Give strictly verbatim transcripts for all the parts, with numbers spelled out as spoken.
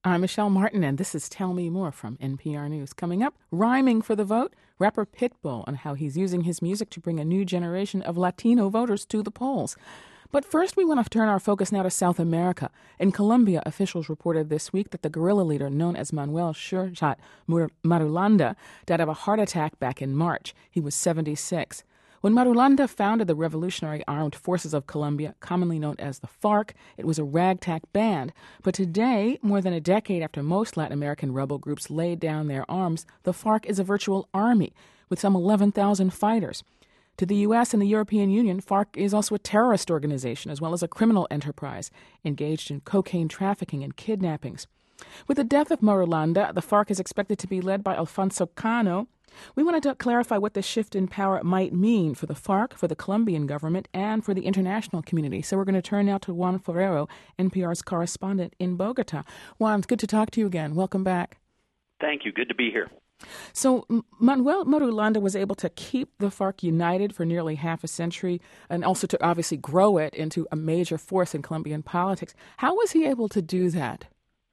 I'm Michelle Martin, and this is Tell Me More from N P R News. Coming up, rhyming for the vote, rapper Pitbull on how he's using his music to bring a new generation of Latino voters to the polls. But first, we want to turn our focus now to South America. In Colombia, officials reported this week that the guerrilla leader known as Manuel Sure-Shot Marulanda died of a heart attack back in March. He was seventy-six. When Marulanda founded the Revolutionary Armed Forces of Colombia, commonly known as the FARC, it was a ragtag band. But today, more than a decade after most Latin American rebel groups laid down their arms, the FARC is a virtual army with some eleven thousand fighters. To the U S and the European Union, FARC is also a terrorist organization as well as a criminal enterprise engaged in cocaine trafficking and kidnappings. With the death of Marulanda, the FARC is expected to be led by Alfonso Cano. We wanted to clarify what the shift in power might mean for the FARC, for the Colombian government, and for the international community. So we're going to turn now to Juan Ferrero, N P R's correspondent in Bogota. Juan, it's good to talk to you again. Welcome back. Thank you. Good to be here. So Manuel Marulanda was able to keep the FARC united for nearly half a century and also to obviously grow it into a major force in Colombian politics. How was he able to do that?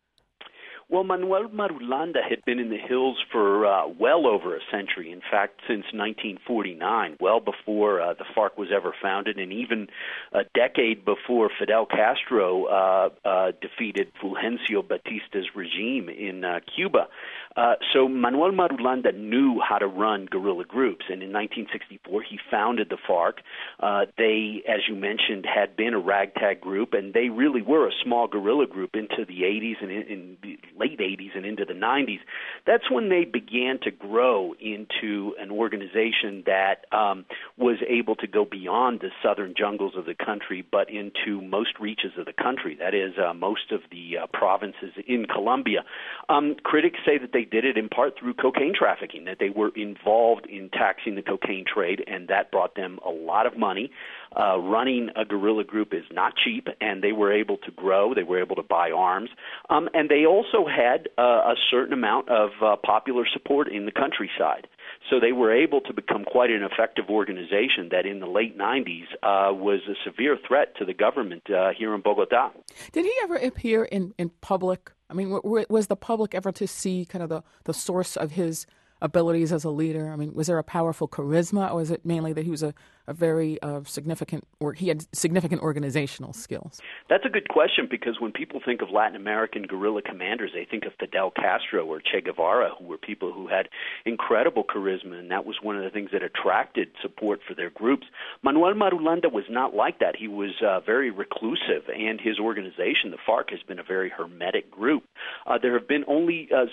Well, Manuel Marulanda had been in the hills for uh, well over a century. In fact, since nineteen forty-nine, well before uh, the FARC was ever founded, and even a decade before Fidel Castro uh, uh, defeated Fulgencio Batista's regime in uh, Cuba. Uh, so Manuel Marulanda knew how to run guerrilla groups, and in nineteen sixty-four he founded the FARC. Uh, they, as you mentioned, had been a ragtag group, and they really were a small guerrilla group into the eighties and in, in the late eighties and into the nineties. That's when they began to grow into an organization that um, was able to go beyond the southern jungles of the country, but into most reaches of the country. That is, uh, most of the uh, provinces in Colombia. Um, critics say that they did it in part through cocaine trafficking, that they were involved in taxing the cocaine trade, and that brought them a lot of money. Uh, running a guerrilla group is not cheap, and they were able to grow. They were able to buy arms. Um, and they also had uh, a certain amount of uh, popular support in the countryside. So they were able to become quite an effective organization that in the late nineties uh, was a severe threat to the government uh, here in Bogota. Did he ever appear in, in public? I mean, w- was the public ever to see kind of the, the source of his abilities as a leader? I mean, was there a powerful charisma, or was it mainly that he was a, a very uh, significant, or he had significant organizational skills? That's a good question, because when people think of Latin American guerrilla commanders, they think of Fidel Castro or Che Guevara, who were people who had incredible charisma, and that was one of the things that attracted support for their groups. Manuel Marulanda was not like that. He was uh, very reclusive, and his organization, the FARC, has been a very hermetic group. Uh, there have been only uh,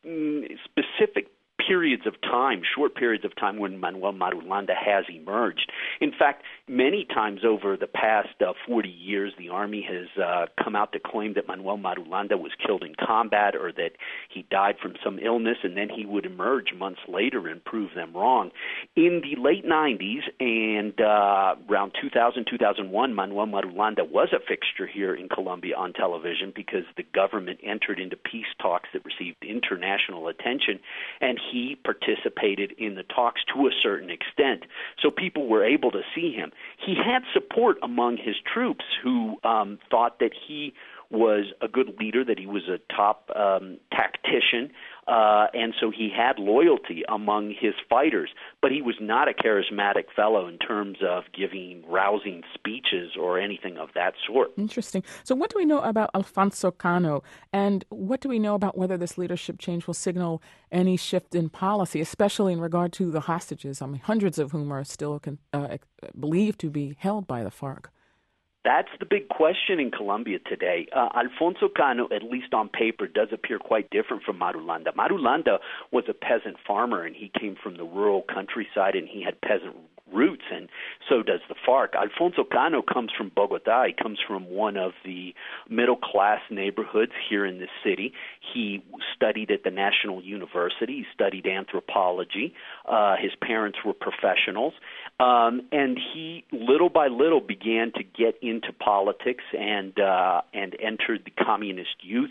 specific periods of time, short periods of time when Manuel Marulanda has emerged. In fact, many times over the past uh, forty years, the Army has uh, come out to claim that Manuel Marulanda was killed in combat or that he died from some illness, and then he would emerge months later and prove them wrong. In the late nineties and uh, around two thousand, two thousand one, Manuel Marulanda was a fixture here in Colombia on television because the government entered into peace talks that received international attention, and he participated in the talks to a certain extent. So people were able to see him. He had support among his troops who um, thought that he was a good leader, that he was a top um, tactician, uh, and so he had loyalty among his fighters. But he was not a charismatic fellow in terms of giving rousing speeches or anything of that sort. Interesting. So what do we know about Alfonso Cano, and what do we know about whether this leadership change will signal any shift in policy, especially in regard to the hostages, I mean, hundreds of whom are still uh, believed to be held by the FARC? That's the big question in Colombia today. Uh, Alfonso Cano, at least on paper, does appear quite different from Marulanda. Marulanda was a peasant farmer, and he came from the rural countryside, and he had peasant roots, and so does the FARC. Alfonso Cano comes from Bogota. He comes from one of the middle-class neighborhoods here in the city. He studied at the National University. He studied anthropology. Uh, his parents were professionals. Um, and he, little by little, began to get into politics and uh, and entered the communist youth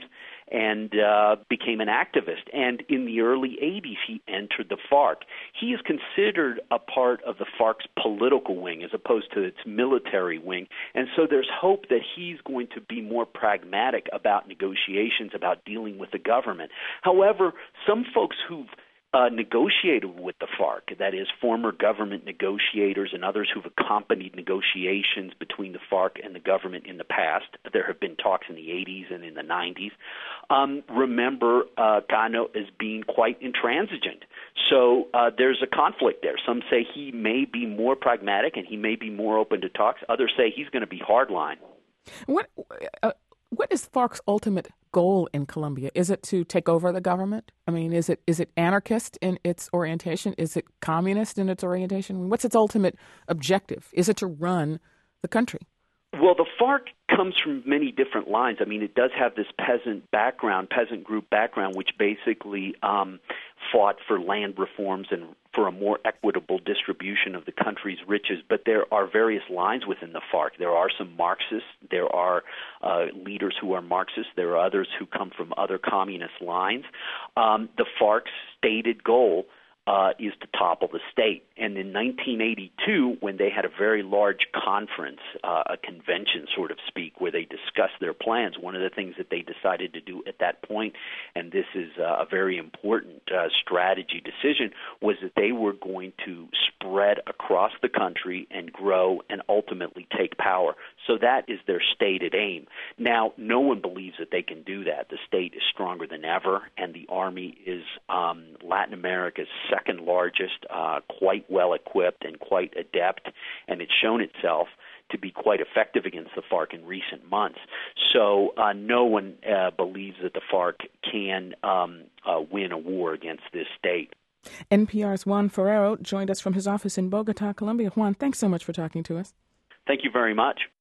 and uh, became an activist. And in the early eighties, he entered the FARC. He is considered a part of the FARC's political wing as opposed to its military wing. And so there's hope that he's going to be more pragmatic about negotiations, about dealing with the government. However, some folks who've Uh, negotiated with the FARC, that is, former government negotiators and others who've accompanied negotiations between the FARC and the government in the past. There have been talks in the eighties and in the nineties. Um, remember uh, Cano as being quite intransigent. So uh, there's a conflict there. Some say he may be more pragmatic and he may be more open to talks. Others say he's going to be hardline. What uh, what is FARC's ultimate goal in Colombia? Is it to take over the government? I mean, is it is it anarchist in its orientation? Is it communist in its orientation? What's its ultimate objective? Is it to run the country? Well, the FARC comes from many different lines. I mean, it does have this peasant background, peasant group background, which basically um, fought for land reforms and for a more equitable distribution of the country's riches. But there are various lines within the FARC. There are some Marxists. There are uh, leaders who are Marxists. There are others who come from other communist lines. Um, the FARC's stated goal Uh, is to topple the state. And in nineteen eighty-two, when they had a very large conference, uh, a convention, sort of speak, where they discussed their plans, one of the things that they decided to do at that point, and this is uh, a very important uh, strategy decision, was that they were going to spread across the country and grow and ultimately take power. So that is their stated aim. Now, no one believes that they can do that. The state is stronger than ever, and the army is um, Latin America's second largest, uh, quite well equipped and quite adept, and it's shown itself to be quite effective against the FARC in recent months. So uh, no one uh, believes that the FARC can um, uh, win a war against this state. N P R's Juan Ferrero joined us from his office in Bogota, Colombia. Juan, thanks so much for talking to us. Thank you very much.